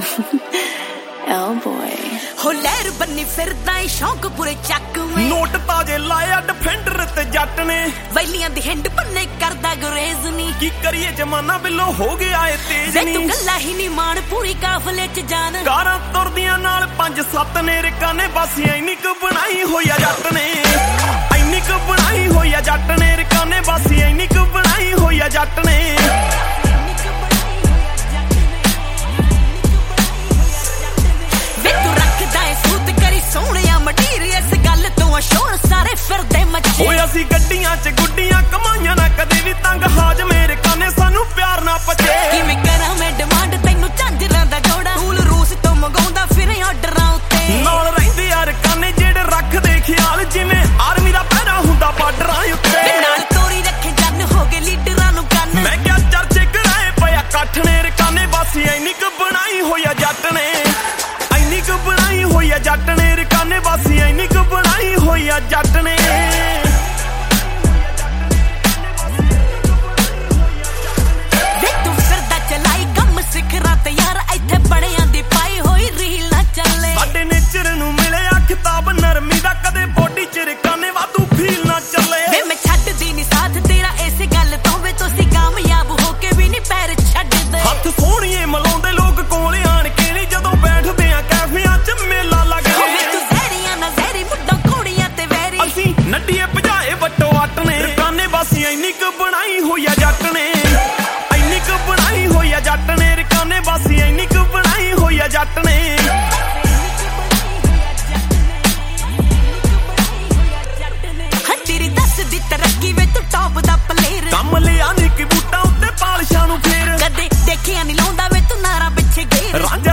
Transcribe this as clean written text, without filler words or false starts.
Oh boy हो लहर बन्नी फिरदा शौक पूरे चक में नोट ताजे लाया डिफेंडर ते जट ने वैलियां दी हिंड पन्ने करदा गुरेज नी की करिए जमाना बिलो हो गया है तेज नी तू गल्ला ही नहीं मान पूरी काफले च जान कारां तुरदियां नाल 5-7 ने रिकाने बस ऐनी क बनाई होया जट ने ऐनी क बनाई होया जट ने रिकाने बस ऐनी क बनाई होया जट ने ਅਸੀਂ ਗੱਡੀਆਂ ਚ ਗੁੱਡੀਆਂ ਕਮਾਈਆਂ ਨਾ ਕਦੇ ਵੀ ਤੰਗ ਹਾਜ ਮੇਰੇ ਕਾਨੇ ਸਾਨੂੰ ਪਿਆਰ ਨਾ ਪਚੇ ਕਿਵੇਂ ਕਰਾਂ ਮੈਂ ਡਿਮਾਂਡ ਤੈਨੂੰ ਝਾਂਜਰਾਂ ਦਾ ਜੋੜਾ ਫੂਲ ਰੂਸ ਤੋਂ ਮੰਗਾਉਂਦਾ ਫਿਰ ਆਰਡਰਾਂ ਉੱਤੇ ਨਾਲ ਰਹਿੰਦੇ ਯਾਰ ਕਾਨੇ ਜਿਹੜੇ ਰੱਖਦੇ ਖਿਆਲ ਜਿਵੇਂ ਆਰਮੀ ਦਾ ਪਹਿਰਾ ਹੁੰਦਾ ਬਾਰਡਰਾਂ ਉੱਤੇ ਨਾਲ ਤੋਰੀ ਰੱਖੇ ਜਨ ਹੋ ਗਏ ਲੀਡਰਾਂ ਨੂੰ ਕੰਨ ਮੈਂ ਕਿਹਾ ਚਰਚੇ ਕਰਾਏ ਪਿਆ ਕੱਠ ਨੇ ਰਕਾਨੇ ਬਸ ਐਨੀ ਕ ਬਣਾਈ ਹੋਇਆ ਜੱਟ ਨੇ ਐਨੀ ਕ ਬਣਾਈ ਹੋਇਆ ਜੱਟ ਨੇ ਰਕਾਨੇ ਬਸ ਐਨੀ ਕ ਬਣਾਈ ਹੋਇਆ ਜੱਟ ਨੇ ਨੱਡੀਏ ਭਜਾਏ ਵੱਟੋ ਅੱਟ ਨੇ ਰਕਾਨੇ ਬਸ ਐਨੀ ਕ ਬਣਾਈ ਹੋਇਆ ਜੱਟ ਨੇ ਐਨੀ ਕ ਬਣਾਈ ਹੋਇਆ ਜੱਟ ਨੇ ਰਕਾਨੇ ਬਸ ਐਨੀ ਕ ਬਣਾਈ ਹੋਇਆ ਜੱਟ ਨੇ ਤੇਰੀ ਦੱਸਦੀ ਤਰੱਕੀ ਵੇ ਤੂੰ ਟੌਪ ਦਾ ਪਲੇਅਰ ਕੰਮ ਲਿਆ ਨੀ ਕਿ ਬੂਟਾਂ ਉੱਤੇ ਪਾਲਸ਼ਾਂ ਨੂੰ ਫੇਰ ਕਦੇ ਦੇਖਿਆ ਨਹੀਂ ਲਾਉਂਦਾ ਵੇ ਤੂੰ ਨਾਰਾ ਪਿੱਛੇ ਗੇਰ